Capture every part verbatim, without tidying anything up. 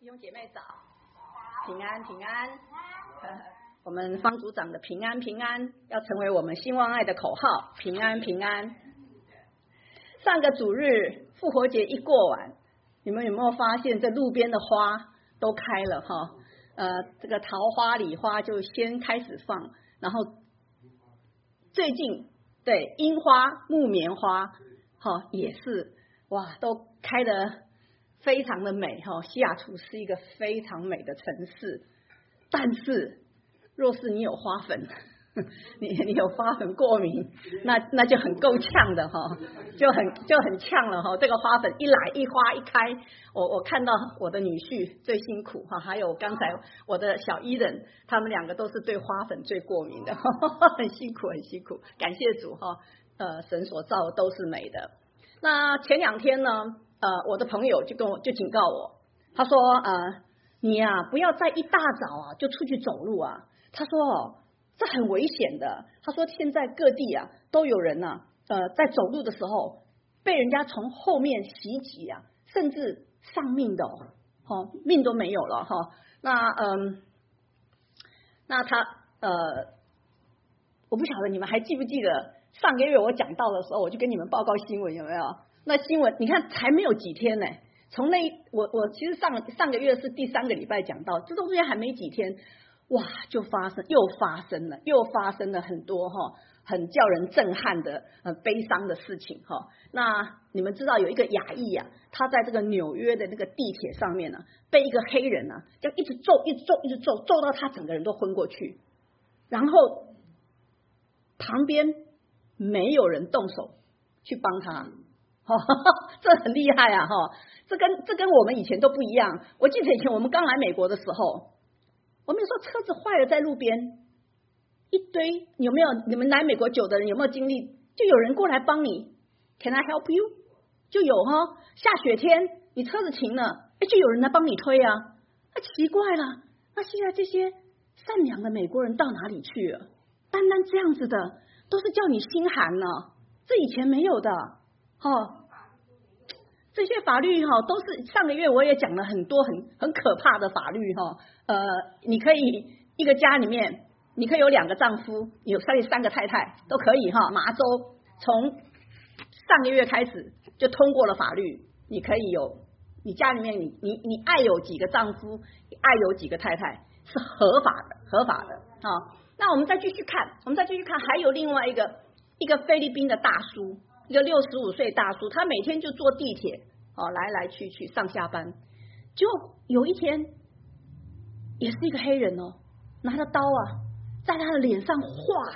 弟兄姐妹早，平安平安。我们方组长的平安平安要成为我们兴旺爱的口号，平安平安。上个主日复活节一过完，你们有没有发现这路边的花都开了哈？呃，这个桃花、李花就先开始放，然后最近对樱花、木棉花哈也是哇都开得非常的美哈。西雅图是一个非常美的城市，但是若是你有花粉，你你有花粉过敏，那那就很够呛的哈，就很就很呛了哈。这个花粉一来一花一开，我我看到我的女婿最辛苦哈，还有刚才我的小伊人，他们两个都是对花粉最过敏的，很辛苦很辛苦。感谢主哈，呃，神所造的都是美的。那前两天呢，呃，我的朋友就跟我就警告我，他说呃，你呀、啊、不要在一大早啊就出去走路啊。他说哦，这很危险的。他说现在各地啊都有人啊，呃，在走路的时候被人家从后面袭击啊，甚至丧命的哦，哦命都没有了哈、哦。那嗯，那他呃，我不晓得你们还记不记得上个月我讲到的时候，我就跟你们报告新闻有没有？那新闻你看才没有几天呢。从那我我其实上上个月是第三个礼拜讲到，这中间还没几天。哇，就发生又发生了，又发生了很多哈，很叫人震撼的、很悲伤的事情哈。那你们知道有一个亚裔啊，他在这个纽约的那个地铁上面呢、啊，被一个黑人啊，就一直揍、一直揍、一直揍，揍到他整个人都昏过去，然后旁边没有人动手去帮他，哈，这很厉害啊哈。这跟这跟我们以前都不一样。我记得以前我们刚来美国的时候。我们有时候车子坏了在路边，一堆有没有？你们来美国久的人有没有经历？就有人过来帮你 ，Can I help you？ 就有哈。下雪天你车子停了，哎，就有人来帮你推啊。那奇怪了，那现在这些善良的美国人到哪里去了？单单这样子的，都是叫你心寒呢。这以前没有的，哈。这些法律哈都是上个月我也讲了很多很很可怕的法律哈，呃，你可以一个家里面你可以有两个丈夫，有三三个太太都可以哈。麻州从上个月开始就通过了法律，你可以有你家里面你你你爱有几个丈夫，爱有几个太太是合法的合法的啊。那我们再继续看，我们再继续看，还有另外一个一个菲律宾的大叔。一个六十五岁大叔，他每天就坐地铁哦，来来去去上下班。就有一天，也是一个黑人哦，拿着刀啊，在他的脸上划。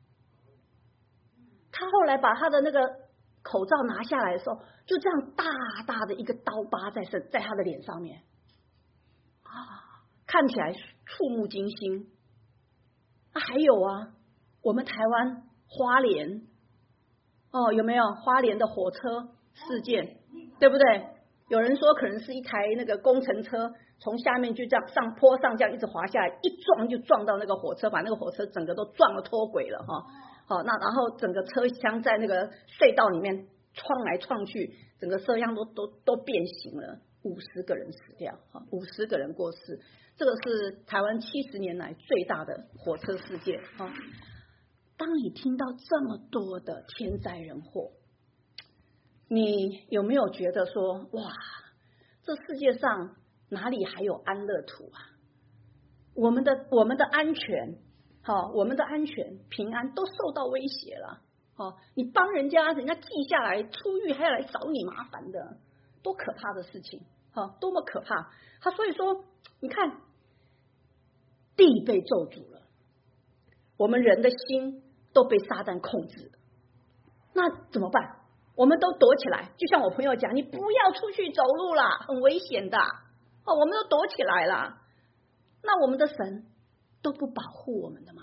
他后来把他的那个口罩拿下来的时候，就这样大大的一个刀疤在身，在他的脸上面啊，看起来触目惊心。啊，还有啊，我们台湾花莲。哦，有没有花莲的火车事件，对不对？有人说可能是一台那个工程车从下面就这样上坡上这样一直滑下来，一撞就撞到那个火车，把那个火车整个都撞了脱轨了哈。好，那然后整个车厢在那个隧道里面撞来撞去，整个车厢都都都变形了，五十个人死掉，哈，五十个人过世，这个是台湾七十年来最大的火车事件啊。当你听到这么多的天灾人祸，你有没有觉得说，哇，这世界上哪里还有安乐土啊？我们的我们的安全，好，我们的安全平安都受到威胁了。好，你帮人家，人家记下来，出狱还要来找你麻烦的，多可怕的事情！好，多么可怕！他所以说，你看，地被咒诅了，我们人的心都被撒旦控制了，那怎么办？我们都躲起来，就像我朋友讲，你不要出去走路啦，很危险的哦。我们都躲起来了，那我们的神都不保护我们的吗？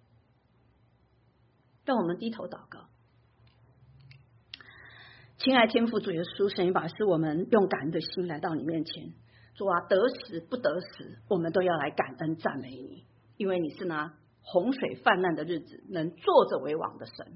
让我们低头祷告。亲爱天父主耶稣，神把是我们用感恩的心来到你面前，主啊，得时不得时，我们都要来感恩赞美你，因为你是拿洪水泛滥的日子能坐着为王的神。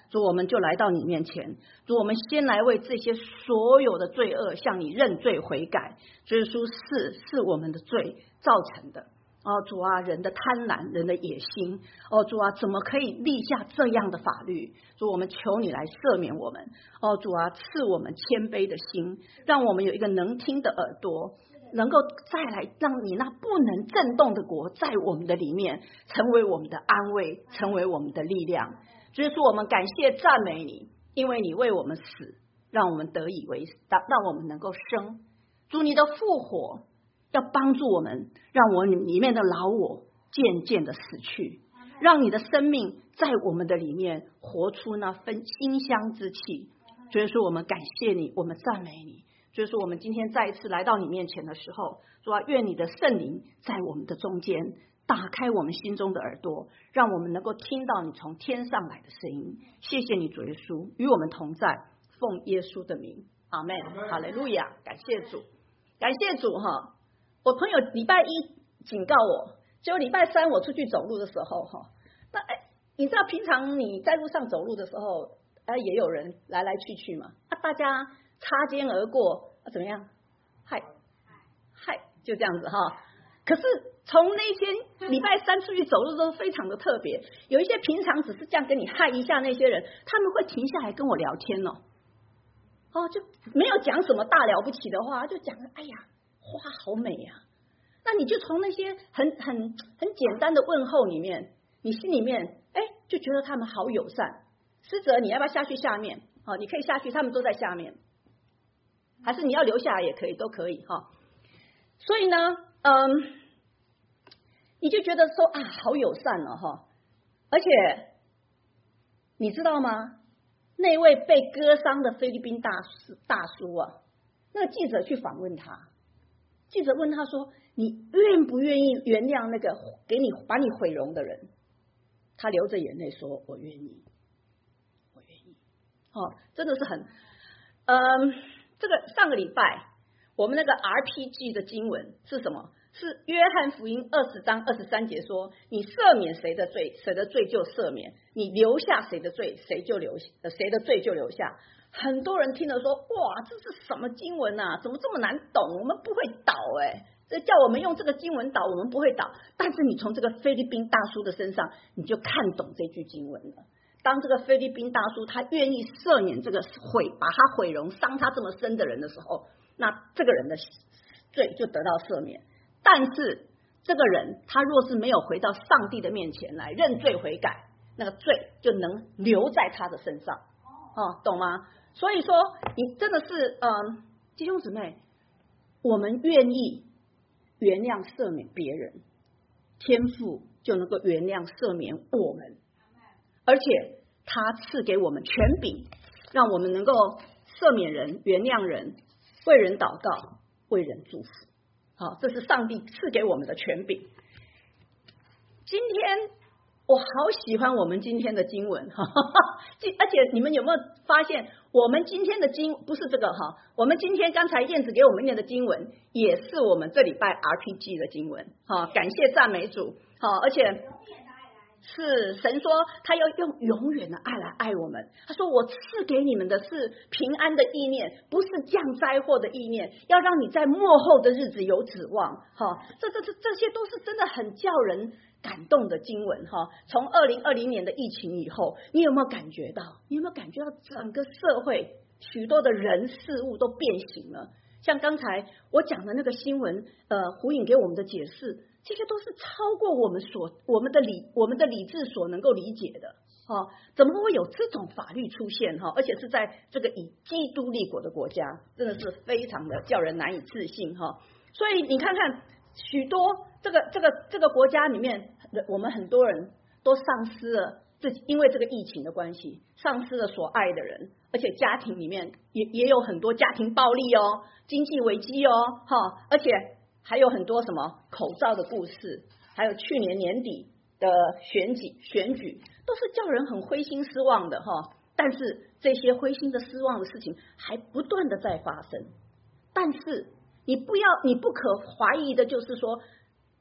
主，我们就来到你面前，主，我们先来为这些所有的罪恶向你认罪悔改。主耶稣，是是我们的罪造成的。哦，主啊，人的贪婪，人的野心，哦，主啊，怎么可以立下这样的法律？主，我们求你来赦免我们。哦，主啊，赐我们谦卑的心，让我们有一个能听的耳朵，能够再来让你那不能震动的国在我们的里面，成为我们的安慰，成为我们的力量。所以说，我们感谢赞美你，因为你为我们死，让我们得以为让让我们能够生。主，你的复活要帮助我们，让我里面的老我渐渐的死去，让你的生命在我们的里面活出那份馨香之气。所以说，我们感谢你，我们赞美你。所以说，我们今天再一次来到你面前的时候，主啊，愿你的圣灵在我们的中间，打开我们心中的耳朵，让我们能够听到你从天上来的声音。谢谢你，主耶稣，与我们同在，奉耶稣的名，阿们。哈利路亚，感谢主，感谢主哈。我朋友礼拜一警告我，结果礼拜三我出去走路的时候哈，那哎，你知道平常你在路上走路的时候，哎，也有人来来去去嘛，啊，大家擦肩而过，啊，怎么样？嗨嗨，就这样子哈。可是从那天礼拜三出去走路都非常的特别，有一些平常只是这样跟你嗨一下那些人，他们会停下来跟我聊天哦，哦，就没有讲什么大了不起的话，就讲哎呀，花好美呀、啊。那你就从那些很很很简单的问候里面，你心里面哎就觉得他们好友善。师哲，你要不要下去下面？哦，你可以下去，他们都在下面，还是你要留下来也可以，都可以哈、哦。所以呢，嗯，你就觉得说啊，好友善了哈、哦。而且你知道吗？那位被割伤的菲律宾大叔大叔啊，那个记者去访问他，记者问他说：“你愿不愿意原谅那个给你把你毁容的人？”他流着眼泪说：“我愿意，我愿意。”哦，真的是很，嗯，这个上个礼拜我们那个 R P G 的经文是什么？是约翰福音二十章二十三节说：“你赦免谁的罪，谁的罪就赦免；你留下谁的罪，谁就留呃谁的罪就留下。”很多人听了说：“哇，这是什么经文啊？怎么这么难懂？我们不会导哎，这叫我们用这个经文导，我们不会导。”但是你从这个菲律宾大叔的身上，你就看懂这句经文了。当这个菲律宾大叔他愿意赦免这个毁把他毁容伤他这么深的人的时候，那这个人的罪就得到赦免。但是这个人他若是没有回到上帝的面前来认罪悔改，那个罪就能留在他的身上，哦，懂吗？所以说你真的是嗯，弟兄姊妹，我们愿意原谅赦免别人，天父就能够原谅赦免我们，而且他赐给我们权柄，让我们能够赦免人，原谅人，为人祷告，为人祝福。好，这是上帝赐给我们的权柄。今天我好喜欢我们今天的经文，哈哈哈，而且你们有没有发现，我们今天的经不是这个哈，我们今天刚才燕子给我们念的经文，也是我们这礼拜 R P G 的经文，哈，感谢赞美主，好，而且是神说他要用永远的爱来爱我们，他说我赐给你们的是平安的意念，不是降灾祸的意念，要让你在末后的日子有指望，哈，这这这这些都是真的很叫人感动的经文哈。从二零二零年的疫情以后，你有没有感觉到？你有没有感觉到整个社会许多的人事物都变形了？像刚才我讲的那个新闻，呃，胡颖给我们的解释，这些都是超过我们所我们的理我们的理智所能够理解的。哦，怎么会有这种法律出现哈？而且是在这个以基督立国的国家，真的是非常的叫人难以置信哈。所以你看看，许多这个这个这个国家里面，我们很多人都丧失了自己，因为这个疫情的关系，丧失了所爱的人，而且家庭里面也也有很多家庭暴力哦，经济危机哦，哈，而且还有很多什么口罩的故事，还有去年年底的选举选举，都是叫人很灰心失望的哈。但是这些灰心的失望的事情还不断的在发生，但是你不要，你不可怀疑的就是说，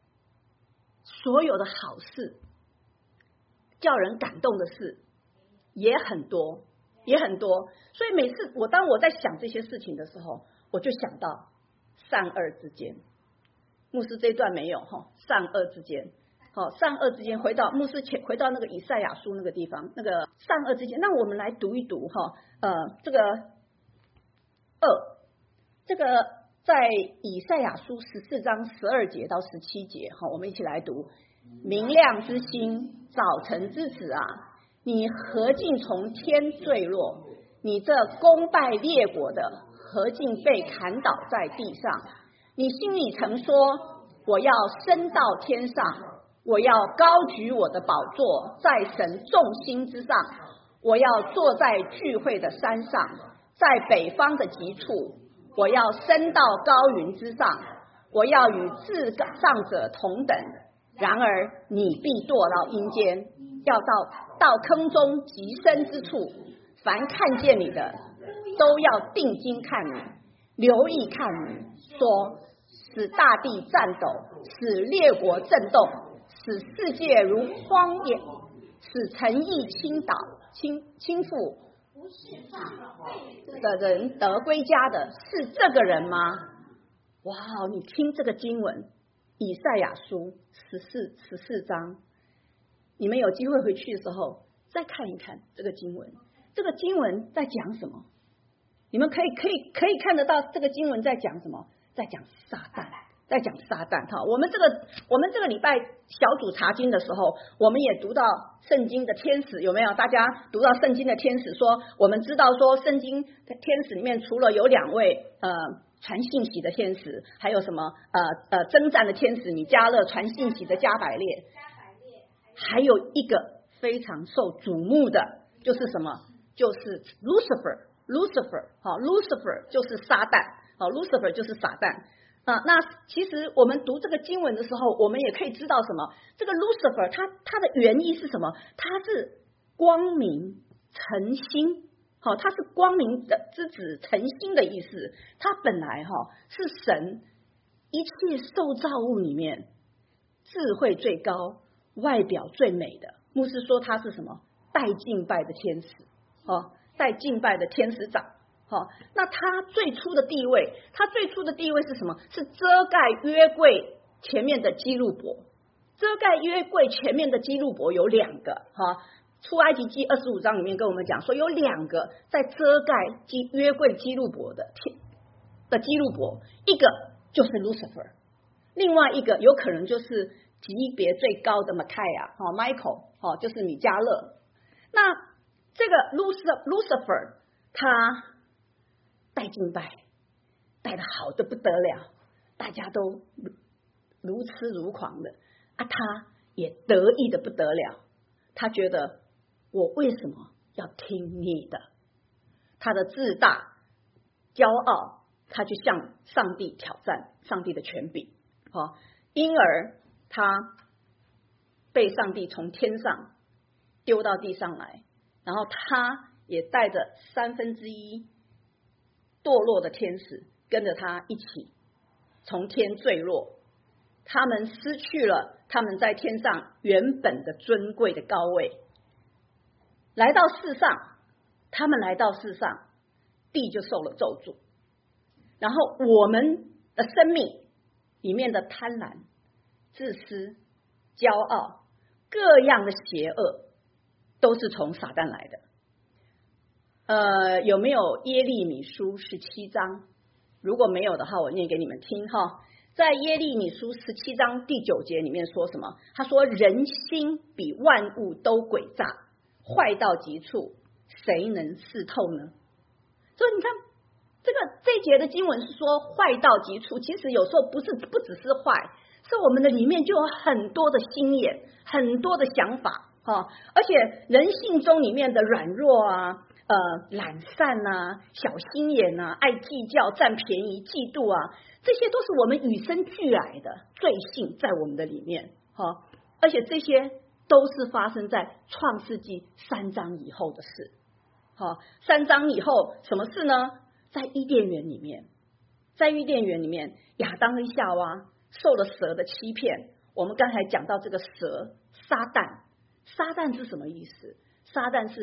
所有的好事，叫人感动的事， 也很多，也很多。所以每次我当我在想这些事情的时候，我就想到善恶之间。牧师这一段没有哈，善恶之间，好，善恶之间，回到牧师前，回到那个以赛亚书那个地方，那个善恶之间。那我们来读一读哈，呃，这个恶，这个在以赛亚书十四章十二节到十七节，好，我们一起来读。明亮之星，早晨之子啊，你何竟从天坠落？你这攻败列国的，何竟被砍倒在地上？你心里曾说，我要升到天上，我要高举我的宝座在神众星之上，我要坐在聚会的山上，在北方的极处，我要升到高云之上，我要与至上者同等。然而你必堕到阴间，要到到坑中极深之处，凡看见你的都要定睛看你，留意看你，说使大地颤抖，使列国震动，使世界如荒野，使城邑倾倒倾倾覆的人得归家的是这个人吗？哇，你听这个经文，以赛亚书十四十四章，你们有机会回去的时候再看一看这个经文。这个经文在讲什么？你们可以可以可以看得到这个经文在讲什么？在讲撒旦，在讲撒旦哈。我们这个我们这个礼拜小组查经的时候，我们也读到圣经的天使，有没有？大家读到圣经的天使说，我们知道说圣经的天使里面除了有两位呃传信息的天使，还有什么呃呃征战的天使米迦勒，传信息的加百列，还有一个非常受瞩目的就是什么？就是 Lucifer Lucifer 好 Lucifer 就是撒旦好 Lucifer 就是撒旦啊。那其实我们读这个经文的时候，我们也可以知道什么？这个 Lucifer 它它的原意是什么？它是光明晨星。好，它是光明的之子，晨星的意思。它本来哈是神一切受造物里面智慧最高、外表最美的。牧师说他是什么？带敬拜的天使，哦，带敬拜的天使长。好，那他最初的地位，他最初的地位是什么？是遮盖约柜前面的基路伯。遮盖约柜前面的基路伯有两个哈。出埃及记二十五章里面跟我们讲说，有两个在遮盖基约柜基路伯的天的基路伯，一个就是 Lucifer， 另外一个有可能就是级别最高的 Micaiah 哈 Michael 哈，就是米迦勒。那这个 Lucifer 他带敬拜，带的好的不得了，大家都如痴如狂的啊，他也得意的不得了，他觉得我为什么要听你的？他的自大、骄傲，他就向上帝挑战上帝的权柄，哦，因而他被上帝从天上丢到地上来，然后他也带着三分之一堕落的天使跟着他一起从天坠落，他们失去了他们在天上原本的尊贵的高位。来到世上，他们来到世上，地就受了咒诅。然后我们的生命里面的贪婪、自私、骄傲，各样的邪恶，都是从撒旦来的。呃，有没有耶利米书十七章？如果没有的话，我念给你们听哈。在耶利米书十七章第九节里面说什么？他说：“人心比万物都诡诈，坏到极处，谁能识透呢？”所以你看，这个这一节的经文是说坏到极处，其实有时候不是不只是坏，是我们的里面就有很多的心眼，很多的想法哈，而且人性中里面的软弱啊。呃，懒散啊，小心眼啊，爱计较、占便宜、嫉妒啊，这些都是我们与生俱来的罪性在我们的里面，哈，而且这些都是发生在创世纪三章以后的事，哈，三章以后什么事呢？在伊甸园里面，在伊甸园里面，亚当跟夏娃受了蛇的欺骗。我们刚才讲到这个蛇，撒旦，撒旦是什么意思？撒旦是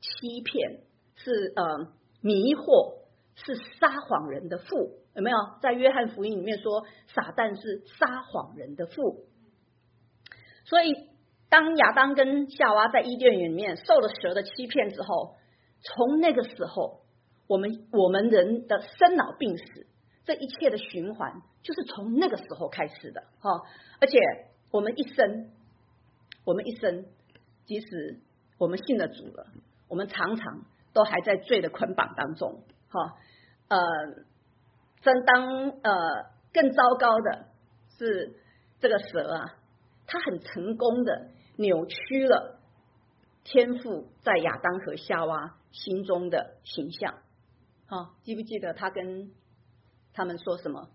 欺骗，是呃迷惑，是撒谎人的父。有没有？在约翰福音里面说，撒旦是撒谎人的父。所以当亚当跟夏娃在伊甸园里面受了蛇的欺骗之后，从那个时候，我们我们人的生老病死这一切的循环，就是从那个时候开始的哈、哦。而且我们一生，我们一生，即使我们信了主了，我们常常都还在罪的捆绑当中哈、哦。呃，真当呃更糟糕的是这个蛇啊，它很成功的扭曲了天父在亚当和夏娃心中的形象。好、哦，记不记得他跟他们说什么？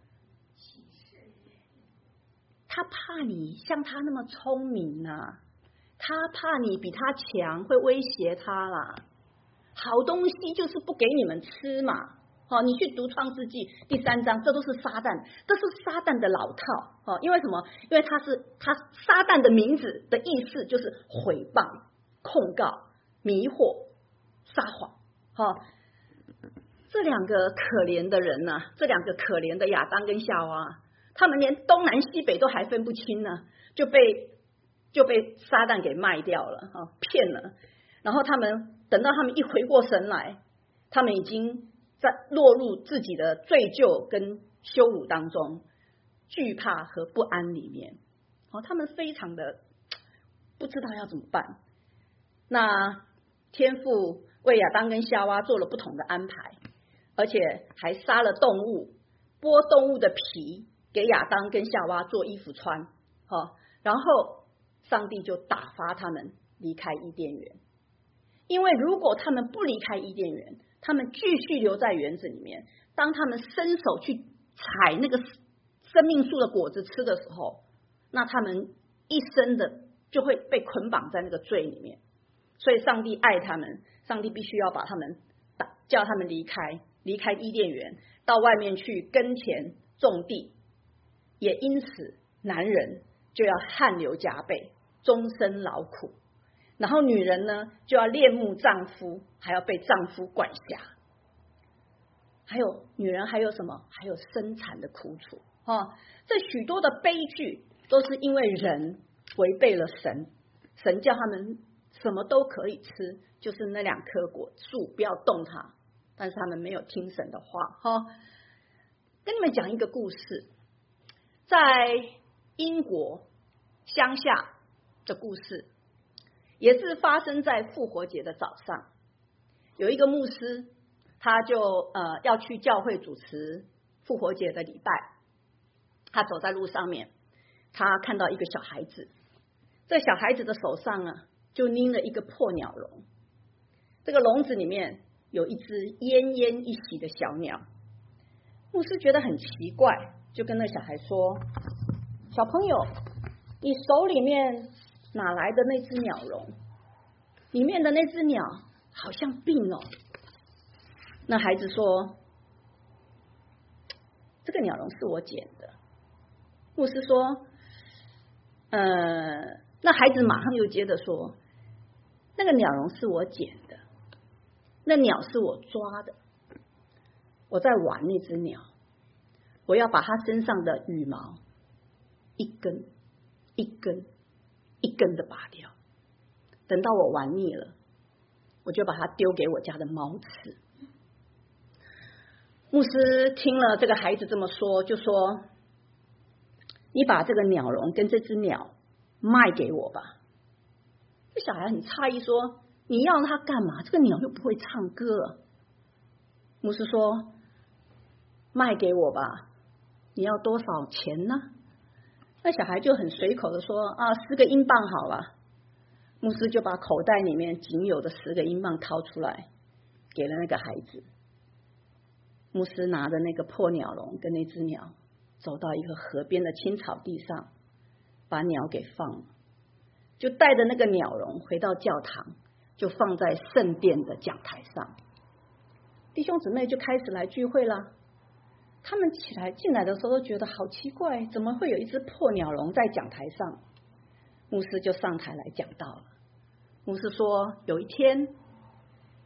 他怕你像他那么聪明啊，他怕你比他强，会威胁他啦。好东西就是不给你们吃嘛。哦，你去读创世纪第三章，这都是撒旦，这是撒旦的老套。哦，因为什么？因为他是他撒旦的名字的意思就是毁谤、控告、迷惑、撒谎。哦，这两个可怜的人呢、啊，这两个可怜的亚当跟夏娃，他们连东南西北都还分不清呢，就被就被撒旦给卖掉了，哈、哦，骗了。然后他们等到他们一回过神来，他们已经在落入自己的罪疚跟羞辱当中，惧怕和不安里面。哦，他们非常的不知道要怎么办。那天父为亚当跟夏娃做了不同的安排，而且还杀了动物，剥动物的皮给亚当跟夏娃做衣服穿。哦，然后上帝就打发他们离开伊甸园，因为如果他们不离开伊甸园，他们继续留在园子里面，当他们伸手去采那个生命树的果子吃的时候，那他们一生的就会被捆绑在那个罪里面。所以上帝爱他们，上帝必须要把他们叫他们离开离开伊甸园，到外面去耕田种地。也因此男人就要汗流浃背，终身劳苦，然后女人呢就要恋慕丈夫，还要被丈夫管辖。还有女人还有什么？还有生产的苦楚、哦、这许多的悲剧都是因为人违背了神，神叫他们什么都可以吃，就是那两棵果树不要动它，但是他们没有听神的话、哦、跟你们讲一个故事，在英国乡下的故事，也是发生在复活节的早上。有一个牧师，他就呃要去教会主持复活节的礼拜，他走在路上面，他看到一个小孩子，这小孩子的手上啊就拎了一个破鸟笼，这个笼子里面有一只奄奄一息的小鸟。牧师觉得很奇怪，就跟那小孩说，小朋友，你手里面哪来的那只鸟笼？里面的那只鸟好像病哦。那孩子说，这个鸟笼是我捡的。牧师说，呃，那孩子马上又接着说，那个鸟笼是我捡的，那鸟是我抓的，我在玩那只鸟，我要把它身上的羽毛一根一根一根的拔掉，等到我玩腻了，我就把它丢给我家的猫吃。牧师听了这个孩子这么说，就说，你把这个鸟笼跟这只鸟卖给我吧。这小孩很诧异说，你要它干嘛？这个鸟又不会唱歌。牧师说，卖给我吧，你要多少钱呢？那小孩就很随口的说，啊，十个英镑好了。牧师就把口袋里面仅有的十个英镑掏出来，给了那个孩子。牧师拿着那个破鸟笼跟那只鸟，走到一个河边的青草地上，把鸟给放了，就带着那个鸟笼回到教堂，就放在圣殿的讲台上。弟兄姊妹就开始来聚会了。他们起来进来的时候都觉得好奇怪，怎么会有一只破鸟笼在讲台上？牧师就上台来讲道了。牧师说，有一天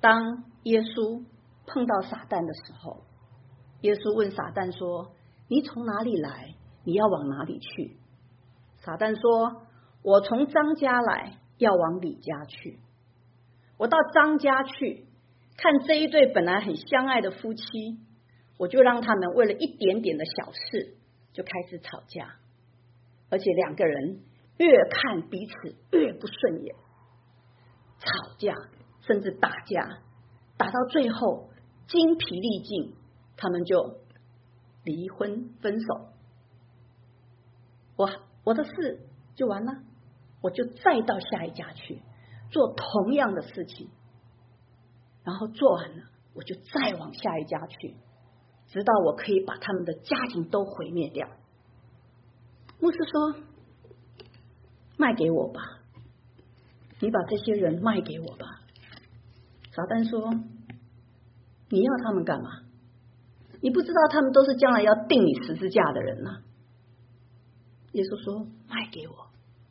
当耶稣碰到撒旦的时候，耶稣问撒旦说：你从哪里来？你要往哪里去？撒旦说：我从张家来，要往李家去。我到张家去，看这一对本来很相爱的夫妻，我就让他们为了一点点的小事就开始吵架，而且两个人越看彼此越不顺眼，吵架甚至打架，打到最后精疲力尽，他们就离婚分手。我我的事就完了，我就再到下一家去做同样的事情，然后做完了我就再往下一家去，直到我可以把他们的家庭都毁灭掉。牧师说：卖给我吧，你把这些人卖给我吧。撒旦说：你要他们干嘛？你不知道他们都是将来要钉你十字架的人啊。耶稣说：卖给我。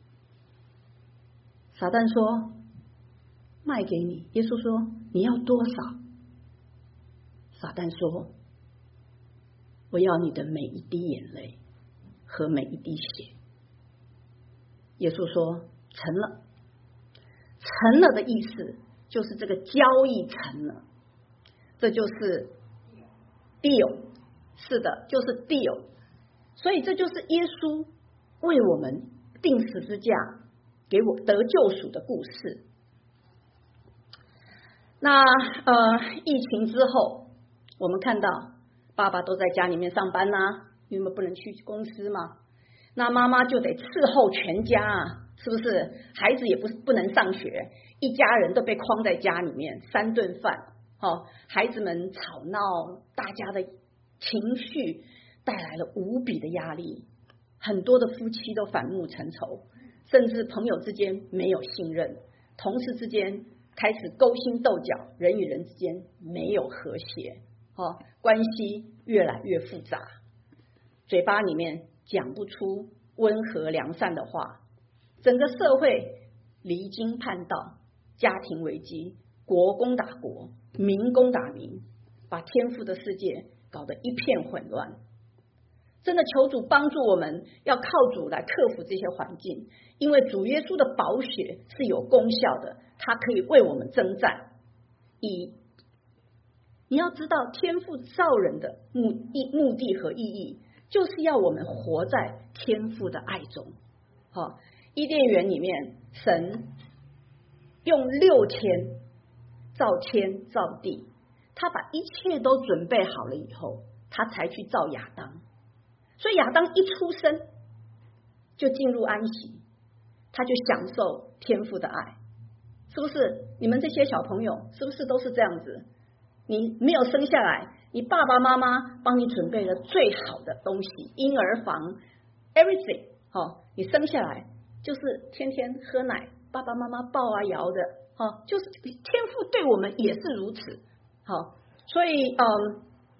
撒旦说：卖给你。耶稣说：你要多少？撒旦说：我要你的每一滴眼泪和每一滴血。耶稣说：成了。成了的意思就是这个交易成了，这就是 deal， 是的，就是 deal。 所以这就是耶稣为我们钉十字架给我得救赎的故事。那呃，疫情之后我们看到爸爸都在家里面上班啊，因为不能去公司嘛，那妈妈就得伺候全家啊，是不是？孩子也不不能上学，一家人都被框在家里面，三顿饭，哦，孩子们吵闹，大家的情绪带来了无比的压力，很多的夫妻都反目成仇，甚至朋友之间没有信任，同事之间开始勾心斗角，人与人之间没有和谐，哦，关系越来越复杂，嘴巴里面讲不出温和良善的话，整个社会离经叛道，家庭危机，国攻打国，民攻打民，把天父的世界搞得一片混乱。真的求主帮助我们，要靠主来克服这些环境，因为主耶稣的宝血是有功效的，他可以为我们征战。一，你要知道天父造人的目目的和意义，就是要我们活在天父的爱中。好，伊甸园里面，神用六天造天造地，他把一切都准备好了以后，他才去造亚当。所以亚当一出生就进入安息，他就享受天父的爱，是不是？你们这些小朋友是不是都是这样子？你没有生下来，你爸爸妈妈帮你准备了最好的东西，婴儿房 everything， 哦，你生下来就是天天喝奶，爸爸妈妈抱啊摇的，哦，就是天父对我们也是如此。好，所以嗯。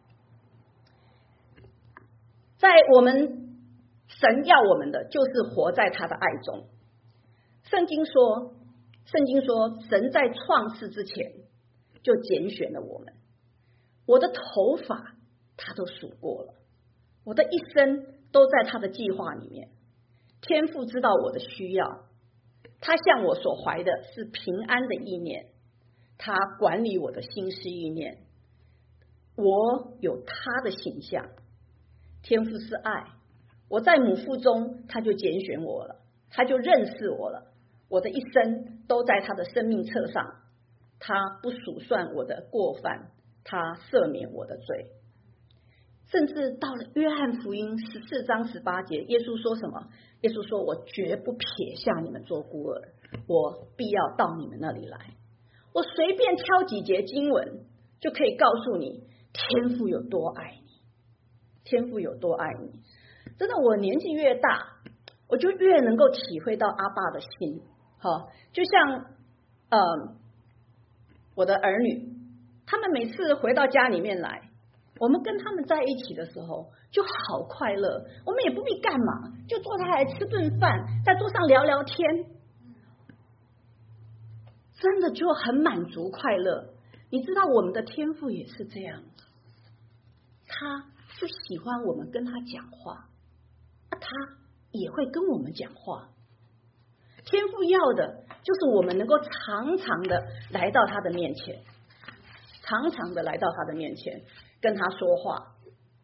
在我们神要我们的就是活在他的爱中。圣经说，圣经说神在创世之前就拣选了我们，我的头发他都数过了，我的一生都在他的计划里面。天父知道我的需要，他向我所怀的是平安的意念，他管理我的心思意念，我有他的形象。天父是爱，我在母腹中他就拣选我了，他就认识我了，我的一生都在他的生命册上，他不数算我的过犯，他赦免我的罪。甚至到了约翰福音十四章十八节，耶稣说什么？耶稣说，我绝不撇下你们做孤儿，我必要到你们那里来。我随便挑几节经文就可以告诉你天父有多爱你，天父有多爱你。真的，我年纪越大，我就越能够体会到阿爸的心。好，就像呃我的儿女，他们每次回到家里面来，我们跟他们在一起的时候就好快乐，我们也不必干嘛，就坐下来吃顿饭，在桌上聊聊天，真的就很满足快乐。 你知道我们的天父也是这样，他是喜欢我们跟他讲话，他也会跟我们讲话。天父要的就是我们能够常常的来到他的面前，常常的来到他的面前跟他说话。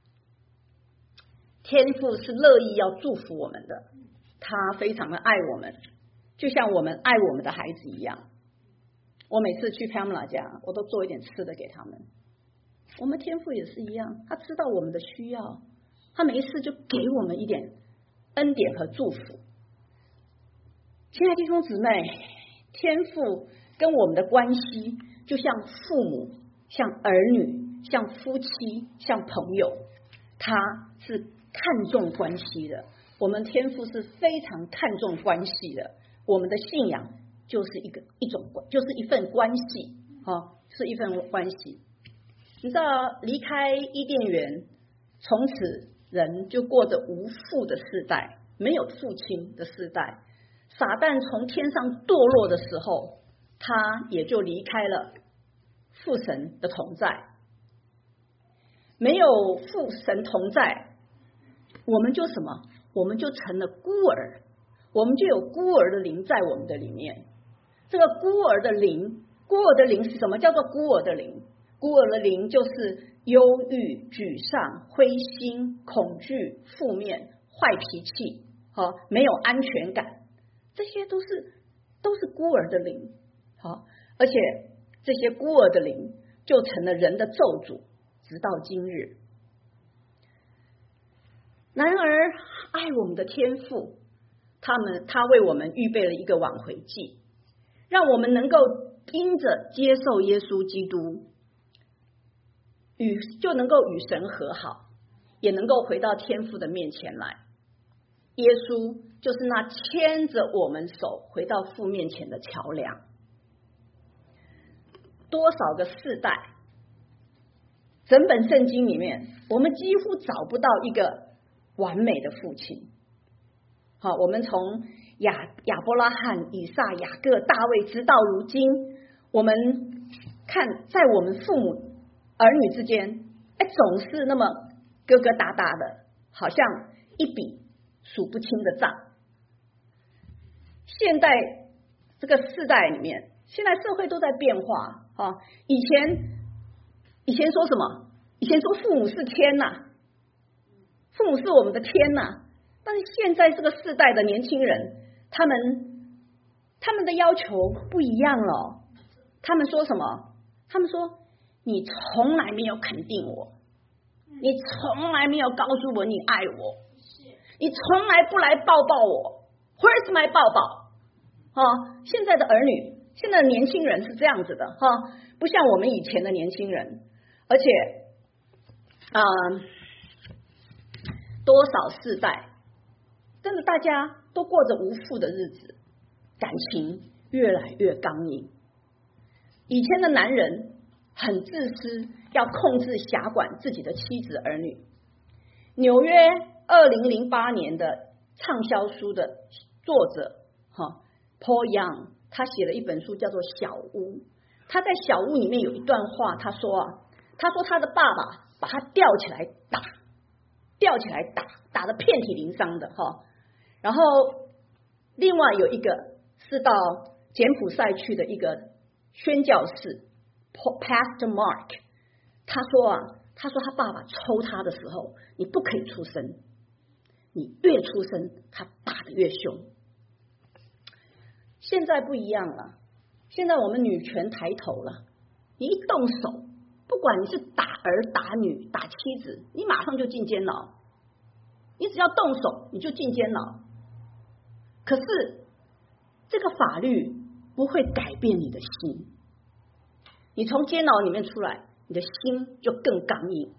天父是乐意要祝福我们的，他非常的爱我们，就像我们爱我们的孩子一样。我每次去 Pamela 家，我都做一点吃的给他们。我们天父也是一样，他知道我们的需要，他没事就给我们一点恩典和祝福。亲爱的弟兄姊妹，天父跟我们的关系就像父母，像儿女，像夫妻，像朋友，他是看重关系的。我们天父是非常看重关系的，我们的信仰就是一个一种就是一份关系，哦，是一份关系。你知道，离开伊甸园，从此人就过着无父的世代，没有父亲的世代。撒旦从天上堕落的时候，他也就离开了父神的同在。没有父神同在，我们就什么？我们就成了孤儿，我们就有孤儿的灵在我们的里面。这个孤儿的灵，孤儿的灵是什么？叫做孤儿的灵。孤儿的灵就是忧郁、沮丧、灰心、恐惧、负面、坏脾气，好，没有安全感，这些都是都是孤儿的灵，好，而且这些孤儿的灵就成了人的咒诅，直到今日。然而，爱我们的天父，他们他为我们预备了一个挽回祭，让我们能够因着接受耶稣基督，与就能够与神和好，也能够回到天父的面前来。耶稣就是那牵着我们手回到父面前的桥梁。多少个世代，整本圣经里面，我们几乎找不到一个完美的父亲。好，我们从亚亚伯拉罕、以撒、雅各、大卫，直到如今，我们看在我们父母儿女之间，哎，总是那么疙疙瘩瘩的，好像一笔数不清的账。现代这个世代里面，现在社会都在变化啊。以前以前说什么？以前说父母是天呐，父母是我们的天呐。但是现在这个世代的年轻人，他们他们的要求不一样了。他们说什么？他们说你从来没有肯定我，你从来没有告诉我你爱我，你从来不来抱抱我。Where's my 抱抱？啊，现在的儿女，现在的年轻人是这样子的哈，不像我们以前的年轻人，而且啊、呃，多少世代。真的，大家都过着无父的日子，感情越来越刚硬。以前的男人很自私，要控制辖管自己的妻子儿女。纽约二零零八年的畅销书的作者哈 Paul Young， 他写了一本书叫做《小屋》。他在《小屋》里面有一段话，他说啊，他说他的爸爸把他吊起来打，吊起来打，打得遍体鳞伤的哈。然后另外有一个是到柬埔寨去的一个宣教士 Pastor Mark， 他说啊，他说他爸爸抽他的时候，你不可以出声，你越出声，他打得越凶。现在不一样了，现在我们女权抬头了，你一动手，不管你是打儿打女打妻子，你马上就进监牢，你只要动手你就进监牢。可是这个法律不会改变你的心，你从监牢里面出来，你的心就更刚硬。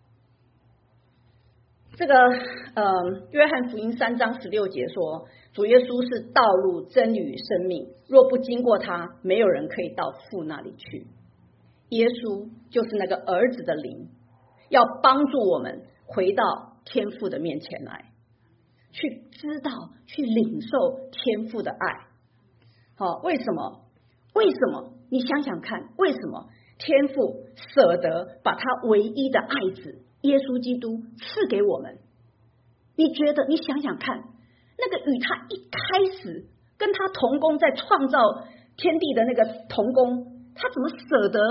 这个呃，约翰福音三章十六节说，主耶稣是道路、真理与生命，若不经过他，没有人可以到父那里去。耶稣就是那个儿子的灵，要帮助我们回到天父的面前来，去知道、去领受天父的爱。好，为什么？为什么？你想想看，为什么天父舍得把他唯一的爱子耶稣基督赐给我们。你觉得，你想想看，那个与他一开始跟他同工，在创造天地的那个同工，他怎么舍得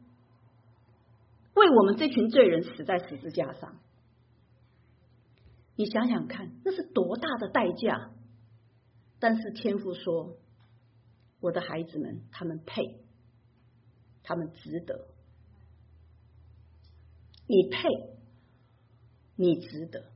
为我们这群罪人死在十字架上？你想想看，那是多大的代价。但是天父说，我的孩子们，他们配，他们值得。你配，你值得。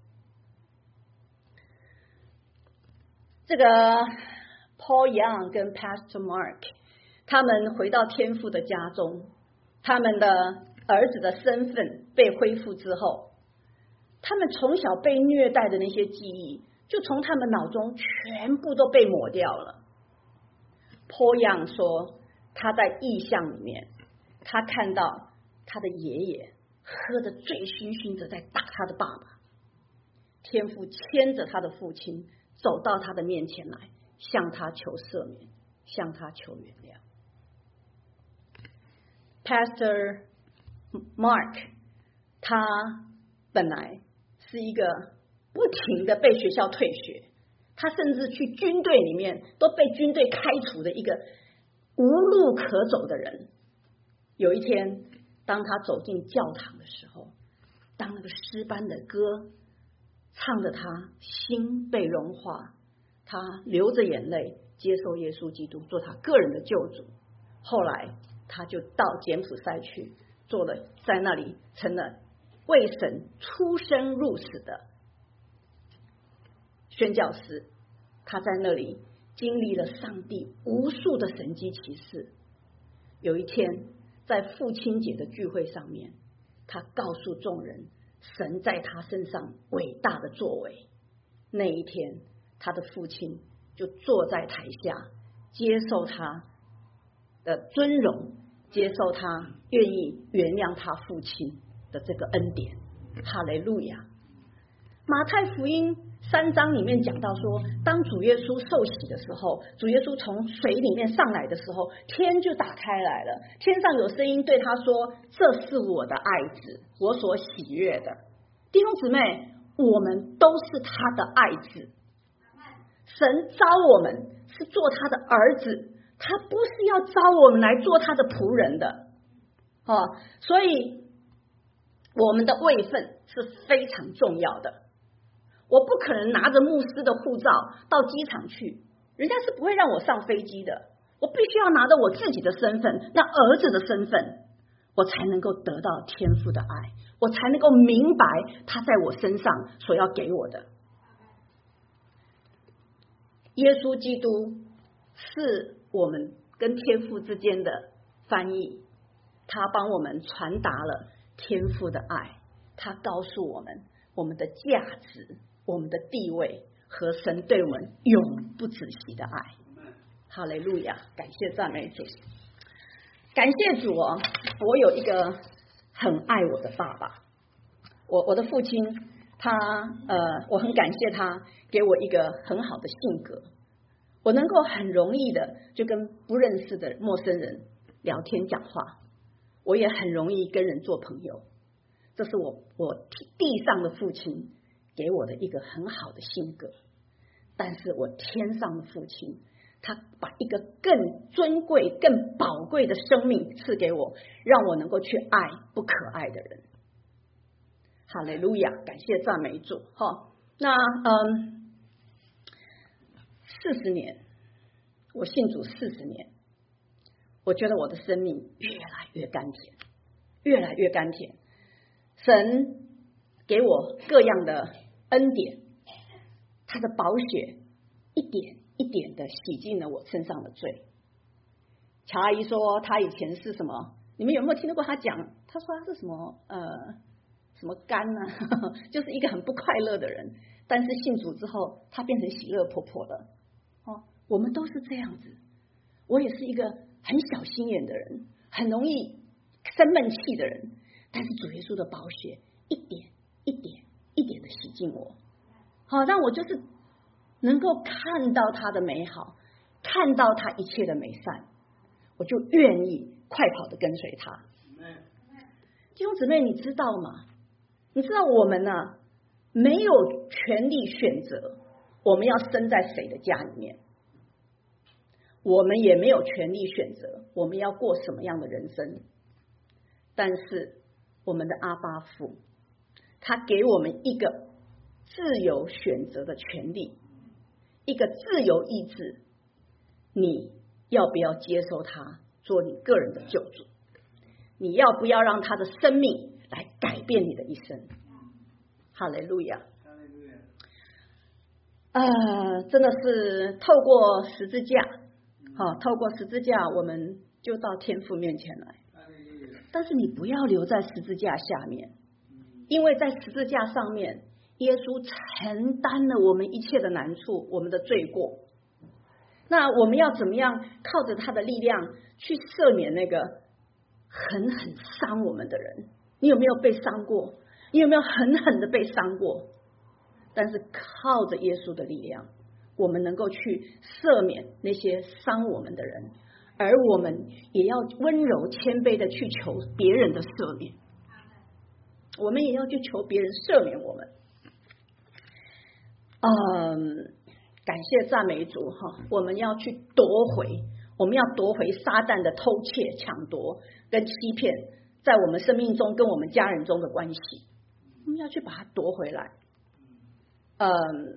这个 Paul Young 跟 Pastor Mark 他们回到天父的家中，他们的儿子的身份被恢复之后，他们从小被虐待的那些记忆就从他们脑中全部都被抹掉了。 Paul Young 说，他在异象里面，他看到他的爷爷喝得醉醺醺的在打他的爸爸，天父牵着他的父亲走到他的面前来，向他求赦免，向他求原谅。 Pastor Mark 他本来是一个不停的被学校退学，他甚至去军队里面都被军队开除的一个无路可走的人。有一天，当他走进教堂的时候，当那个诗班的歌唱着，他心被融化，他流着眼泪接受耶稣基督做他个人的救主。后来他就到柬埔寨去做了，在那里成了为神出生入死的宣教师。他在那里经历了上帝无数的神迹奇事。有一天，在父亲节的聚会上面，他告诉众人神在他身上伟大的作为。那一天，他的父亲就坐在台下接受他的尊荣，接受他愿意原谅他父亲的这个恩典。哈利路亚。马太福音三章里面讲到说，当主耶稣受洗的时候，主耶稣从水里面上来的时候，天就打开来了，天上有声音对他说，这是我的爱子，我所喜悦的。弟兄姊妹，我们都是他的爱子，神召我们是做他的儿子，他不是要召我们来做他的仆人的、哦、所以我们的位分是非常重要的。我不可能拿着牧师的护照到机场去，人家是不会让我上飞机的。我必须要拿着我自己的身份，那儿子的身份，我才能够得到天父的爱，我才能够明白他在我身上所要给我的。耶稣基督是我们跟天父之间的翻译，他帮我们传达了天父的爱，他告诉我们我们的价值，我们的地位和神对我们永不止息的爱。哈利路亚，感谢赞美主，感谢主哦！我有一个很爱我的爸爸，我我的父亲，他呃，我很感谢他给我一个很好的性格，我能够很容易的就跟不认识的陌生人聊天讲话，我也很容易跟人做朋友。这是我我地上的父亲给我的一个很好的性格。但是我天上的父亲，他把一个更尊贵更宝贵的生命赐给我，让我能够去爱不可爱的人。哈利路亚，感谢赞美主。好，那嗯，四十年，我信主四十年，我觉得我的生命越来越甘甜，越来越甘甜。神给我各样的恩典，他的宝血一点一点的洗净了我身上的罪。乔阿姨说她以前是什么，你们有没有听到过她讲？她说她是什么呃什么肝呢、啊？就是一个很不快乐的人，但是信主之后她变成喜乐婆婆了。哦，我们都是这样子。我也是一个很小心眼的人，很容易生闷气的人，但是主耶稣的宝血一点一点一点的洗净我，好让我就是能够看到他的美好，看到他一切的美善，我就愿意快跑的跟随他。 弟兄姊妹，你知道吗？你知道我们呢、啊、没有权利选择我们要生在谁的家里面，我们也没有权利选择我们要过什么样的人生。但是我们的阿爸父，他给我们一个自由选择的权利，一个自由意志，你要不要接受他做你个人的救主？你要不要让他的生命来改变你的一生？哈利路亚！呃，真的是透过十字架，好、哦，透过十字架，我们就到天父面前来。但是你不要留在十字架下面，因为在十字架上面，耶稣承担了我们一切的难处，我们的罪过。那我们要怎么样靠着他的力量去赦免那个狠狠伤我们的人？你有没有被伤过？你有没有狠狠的被伤过？但是靠着耶稣的力量，我们能够去赦免那些伤我们的人，而我们也要温柔谦卑的去求别人的赦免，我们也要去求别人赦免我们。嗯，感谢赞美主哈！我们要去夺回，我们要夺回撒旦的偷窃、抢夺跟欺骗在我们生命中跟我们家人中的关系，我们要去把它夺回来。嗯，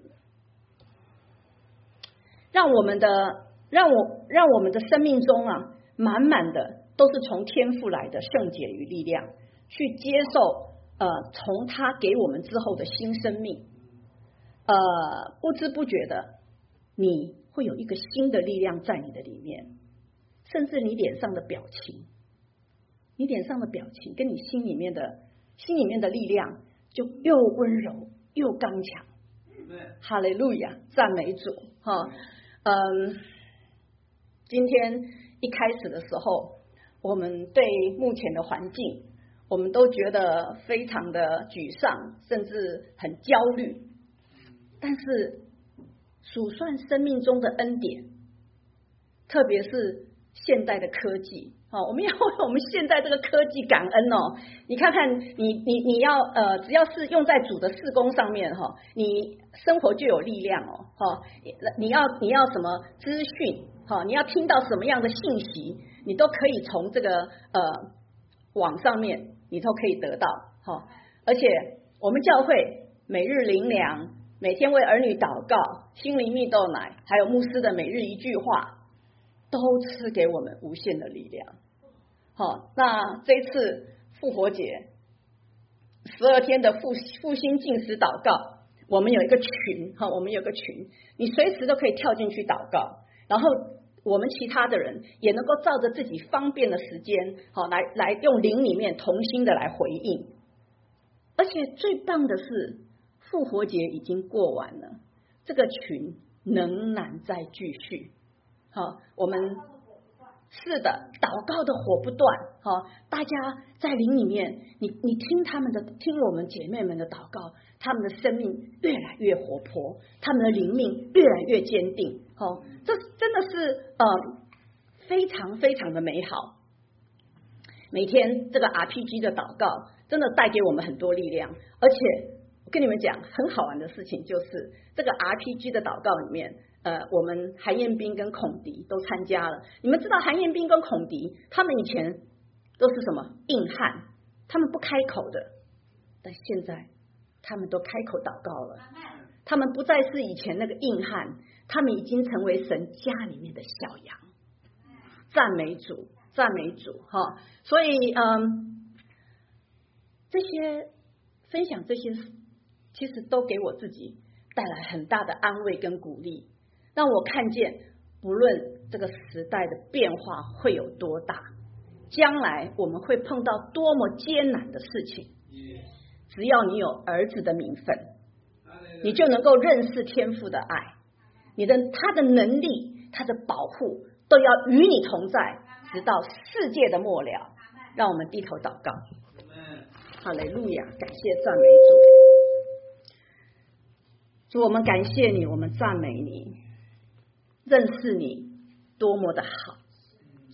让我们的让我让我们的生命中啊，满满的都是从天父来的圣洁与力量，去接受呃从他给我们之后的新生命。呃，不知不觉的，你会有一个新的力量在你的里面，甚至你脸上的表情，你脸上的表情跟你心里面的心里面的力量就又温柔又刚强。哈利路亚，赞美主哈。嗯，今天一开始的时候，我们对目前的环境，我们都觉得非常的沮丧，甚至很焦虑。但是数算生命中的恩典，特别是现代的科技，哦，我们要为我们现在这个科技感恩哦。你看看，你你你要呃，只要是用在主的事工上面哈、哦，你生活就有力量哦，哈、哦，你要你要什么资讯，哈、哦，你要听到什么样的信息，你都可以从这个呃网上面，你都可以得到，哈、哦。而且我们教会每日灵粮，每天为儿女祷告，心灵蜜豆奶，还有牧师的每日一句话，都赐给我们无限的力量。好，那这次复活节十二天的复复兴禁食祷告，我们有一个群，哈，我们有个群，你随时都可以跳进去祷告，然后我们其他的人也能够照着自己方便的时间，好，来来用灵里面同心的来回应。而且最棒的是，复活节已经过完了，这个群仍然在继续。好，我们是的，祷告的火不断。好，大家在灵里面，你你听他们的，听我们姐妹们的祷告，他们的生命越来越活泼，他们的灵命越来越坚定。好，这真的是呃非常非常的美好。每天这个 R P G 的祷告，真的带给我们很多力量，而且我跟你们讲，很好玩的事情就是这个 R P G 的祷告里面。呃，我们韩彦斌跟孔迪都参加了。你们知道韩彦斌跟孔迪他们以前都是什么硬汉，他们不开口的，但现在他们都开口祷告了。他们不再是以前那个硬汉，他们已经成为神家里面的小羊。赞美主，赞美主哈！所以嗯，这些分享这些，其实都给我自己带来很大的安慰跟鼓励。让我看见，不论这个时代的变化会有多大，将来我们会碰到多么艰难的事情，只要你有儿子的名分，你就能够认识天父的爱，你的他的能力，他的保护都要与你同在，直到世界的末了。让我们低头祷告。哈利路亚，感谢赞美主。主，我们感谢你，我们赞美你。认识你多么的好，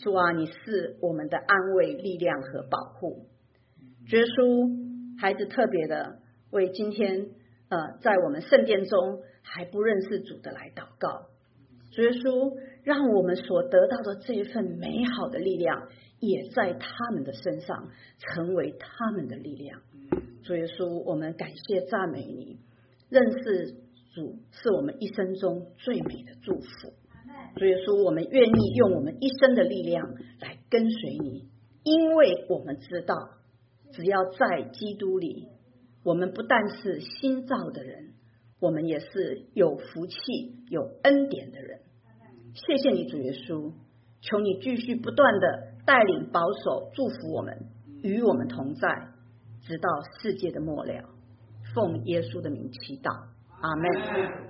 主啊，你是我们的安慰、力量和保护。主耶稣，孩子特别的为今天呃在我们圣殿中还不认识主的来祷告。主耶稣，让我们所得到的这一份美好的力量也在他们的身上成为他们的力量。主耶稣，我们感谢赞美你，认识主是我们一生中最美的祝福。主耶稣，我们愿意用我们一生的力量来跟随你，因为我们知道只要在基督里，我们不但是新造的人，我们也是有福气有恩典的人。谢谢你主耶稣，求你继续不断的带领保守祝福我们，与我们同在，直到世界的末了。奉耶稣的名祈祷，阿们。